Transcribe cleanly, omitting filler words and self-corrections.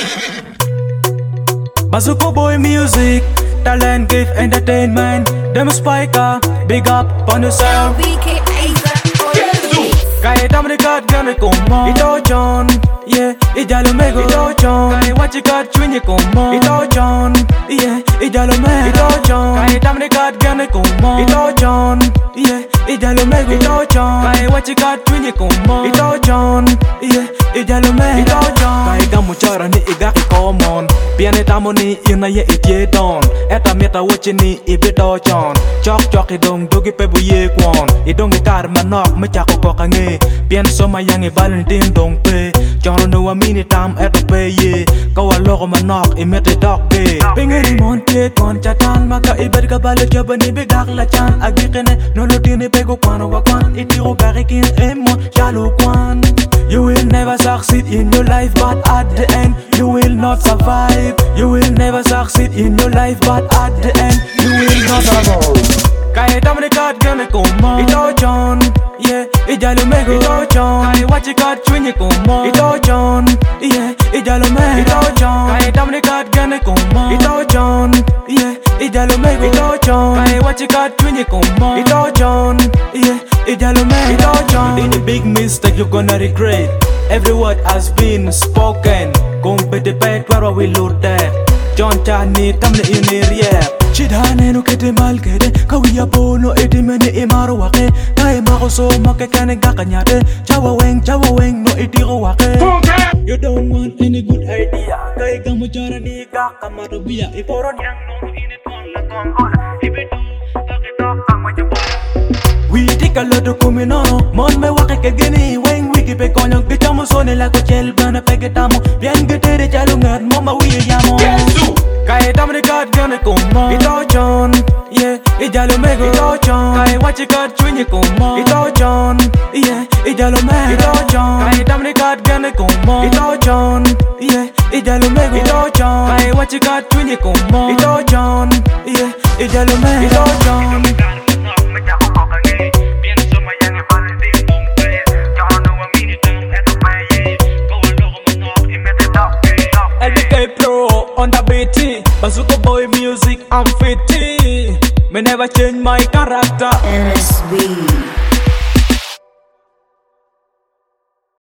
Bazooka Boy Music, talent give entertainment. Them spiker, big up on yourself. Kaya tamri kat gane komo Ito John, yeah, ijalo mego Ito John, kaya wachi kat chwinye komo Ito John, yeah, ijalo mego Ito John, kaya tamri kat gane komo Ito John, yeah, ijalo mego Ito John, kaya wachi kat chwinye komo Ito John, yeah, ijalo mego Ito John, kaya gamu chara ni igaki common Piane tamo ni ina ye itie don Eta mieta wachi ni ibito John Chok chok idong dogi pebu ye kwon Idong ikar manok mechako kokange Bien soma yang Valentine dong pe Jono no amini tam eto pe ye Kawa loko manok imete dok pe Pingeri monte kon chatan Maka iber ka bale joba ni bigak la chan Agikene nolo tini pego kwano wakwan Itiro garikin emon shalo kwan You will never succeed in your life but at the end you will not survive You will never succeed in your life but at the end you will not survive Kaya tamri kat gane komo Ito John, yeah, ijalo mego Ito John, kaya wachi kat chwinye komo Ito John, yeah, ijalo mego Ito John, kaya tamri kat gane komo Ito John, yeah, ijalo mego Ito John, kaya wachi kat chwinye komo Ito John, yeah, ijalo mego Ito John In a big mistake you're gonna regret Every word has been spoken Kung pwede pet where we load that John Chani tamne iniriep Chidhane no kete mal kede Kawiya bono edi mene imaro wake Kaya mako so make kane gakanyate Chawa weng no itiro wake You don't want any good idea Kaya gamu chara ni kakamaro biya Iporon yang noro init kon la kongol Ibeto kakito kang majabon We take a lot of kuminono Mon me wake ke gini Weng wiki pe konyong Kichamo sone la kochel bana pegetamo Bien getere chalo ngat mama wiye yamo Kaya tamri kat gane komo Ito John, yeah, ijalo mego Ito John, kaya wachi kat chwinye komo Ito John, yeah, ijalo mego Ito John, kaya tamri kat gane komo Ito John, yeah, ijalo mego Ito John, kaya wachi kat chwinye komo Ito John, yeah, ijalo mego Ito John LBK Pro on the BT Bazooka Boy Music, I'm fitty Me never change my character NSB